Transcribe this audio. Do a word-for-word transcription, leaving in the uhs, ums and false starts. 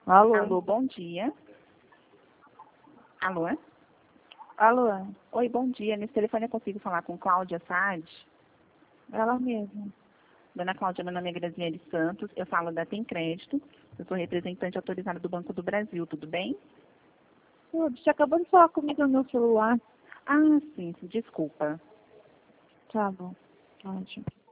Alô? Alô, bom dia. Alô? Alô? Oi, bom dia. Nesse telefone eu consigo falar com Cláudia Saad? Ela mesma. Dona Cláudia, meu nome é Graziele Santos, eu falo da Tem Crédito, eu sou representante autorizada do Banco do Brasil, tudo bem? Você acabou de falar comigo no meu celular. Ah, sim, sim, desculpa. Tá bom. Ótimo.